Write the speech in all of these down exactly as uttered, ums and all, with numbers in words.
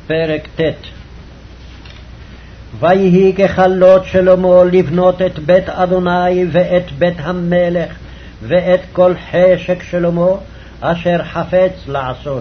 פרק ט'. ויהי ככלות שלמה לבנות את בית אדוני ואת בית המלך ואת כל חשק שלמה אשר חפץ לעשות.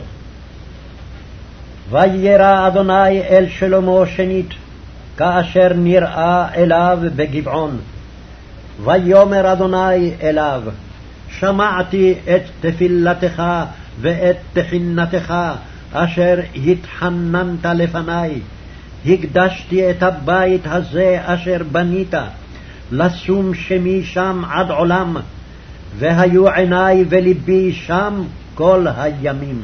וירא אדוני אל שלמה שנית כאשר נראה אליו בגבעון. ויאמר אדוני אליו, שמעתי את תפילתך ואת תחינתך אשר התחננת לפני. הקדשתי את הבית הזה אשר בנית, לשום שמי שם עד עולם, והיו עיני ולבי שם כל הימים.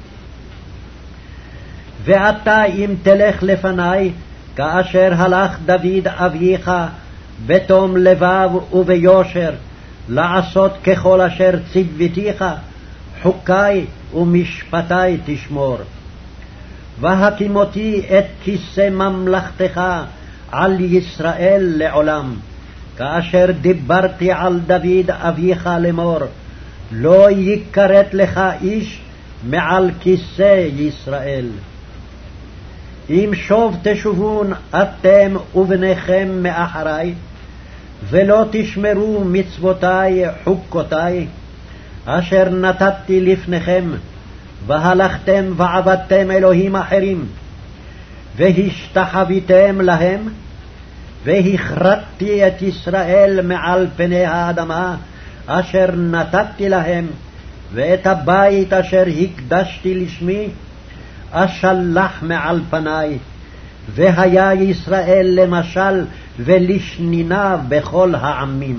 ואתה אם תלך לפני, כאשר הלך דוד אביך, בתום לבב וביושר, לעשות ככל אשר ציוותיך, חוקי ומשפטי תשמור. והקימותי את כיסא ממלכתך על ישראל לעולם, כאשר דיברתי על דוד אביך לאמור, לא יכרת לך איש מעל כיסא ישראל. אם שוב תשובון אתם ובניכם מאחרי, ולא תשמרו מצוותי חוקותי, אשר נתתי לפניכם, והלכתם ועבדתם אלוהים אחרים, והשתחוויתם להם, והכרתתי את ישראל מעל פני האדמה, אשר נתתי להם, ואת הבית אשר הקדשתי לשמי, אשלח מעל פני, והיה ישראל למשל ולשנינה בכל העמים.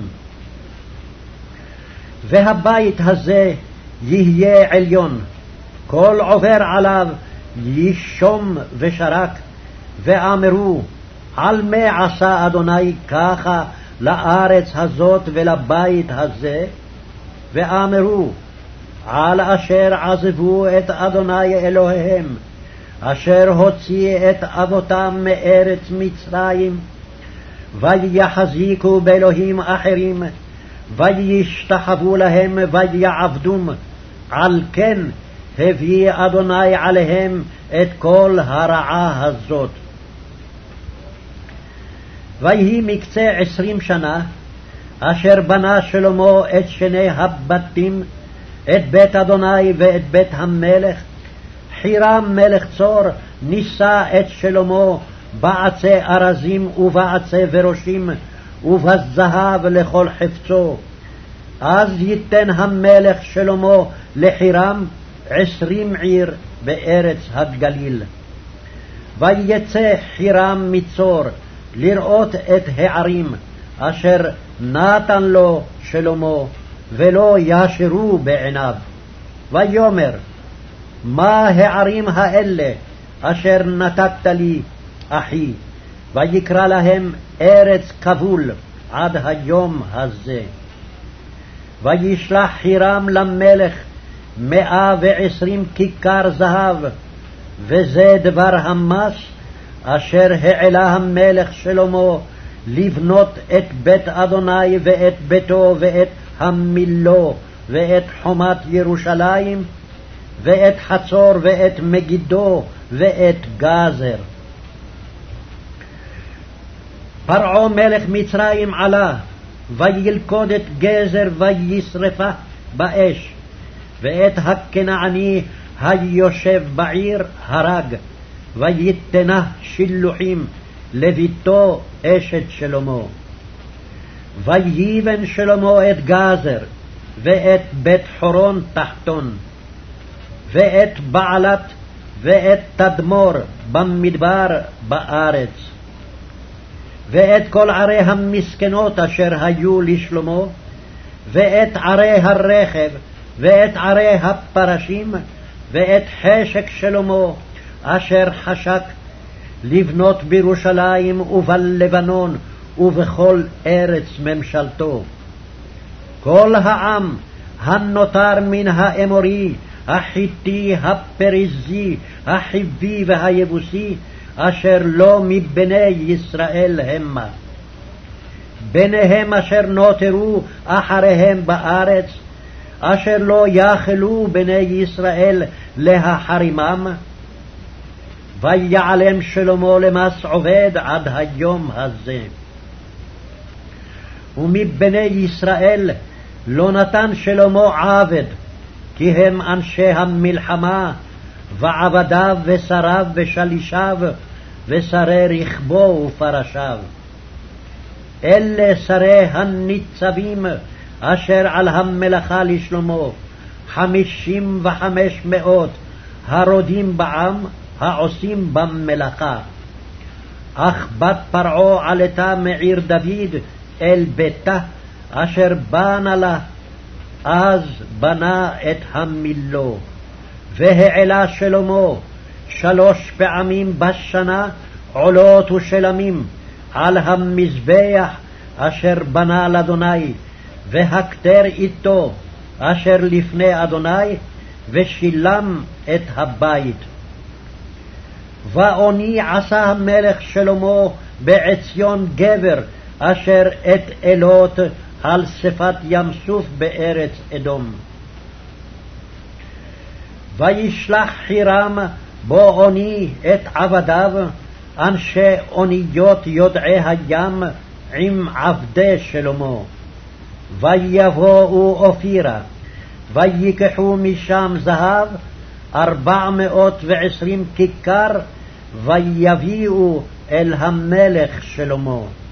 והבית הזה יהיה עליון, כל עובר עליו ישום ושרק, ואמרו, על מה עשה אדוני ככה לארץ הזאת ולבית הזה? ואמרו, על אשר עזבו את אדוני אלוהיהם, אשר הוציא את אבותם מארץ מצרים, ויחזיקו באלוהים אחרים, וישתחוו להם ויעבדום. על כן הביא אדוני עליהם את כל הרעה הזאת. ויהי מקצה עשרים שנה, אשר בנה שלמה את שני הבתים, את בית אדוני ואת בית המלך. חירם מלך צור נישא את שלמה בעצי ארזים ובעצי ורושים ובזהב לכל חפצו. אז ייתן המלך שלמה לחירם עשרים עיר בארץ הגליל. ויצא חירם מצור לראות את הערים אשר נתן לו שלמה, ולא ישרו בעיניו. ויאמר, מה הערים האלה אשר נתת לי, אחי? ויקרא להם ארץ כבול עד היום הזה. וישלח חירם למלך מאה ועשרים כיכר זהב, וזה דבר המס אשר העלה המלך שלמה לבנות את בית אדוני ואת ביתו ואת המילו ואת חומת ירושלים ואת חצור ואת מגידו ואת גזר. פרעה מלך מצרים עלה, וילכוד את גזר וישרפה באש, ואת הכנעני היושב בעיר הרג, ויתנה שילוחים לביתו אשת שלמה. ויבן שלמה את גזר, ואת בית חורון תחתון, ואת בעלת, ואת תדמור במדבר בארץ, ואת כל ערי המסכנות אשר היו לשלמה, ואת ערי הרכב, ואת ערי הפרשים, ואת חשק שלמה אשר חשק, לבנות בירושלים ובלבנון ובכל ארץ ממשלתו. כל העם הנותר מן האמורי, החיתי, הפריזי, החיבי והיבוסי, אשר לא מבני ישראל המה. ביניהם אשר נותרו אחריהם בארץ, אשר לא יאכלו בני ישראל להחרימם. ויעלם שלמה למס עובד עד היום הזה. ומבני ישראל לא נתן שלמה עבד, כי הם אנשי המלחמה, ועבדיו ושריו ושלישיו, ושרי רכבו ופרשיו. אלה שרי הניצבים אשר על המלאכה לשלמה, חמישים וחמש מאות הרודים בעם, העושים במלאכה. אך בת פרעה עלתה מעיר דוד אל ביתה, אשר בנה לה, אז בנה את המילו. והעלה שלמה שלוש פעמים בשנה עולות ושלמים על המזבח אשר בנה לאדוני, והכתר איתו אשר לפני אדוני, ושילם את הבית. ואוני עשה המלך שלמה בעציון גבר, אשר את אלות על שפת ים סוף בארץ אדום. וישלח חירם בו אוני את עבדיו, אנשי אוניות יודעי הים, עם עבדי שלמה. ויבואו אופירה, ויקחו משם זהב ארבע מאות ועשרים כיכר, ויביאו אל המלך שלמה.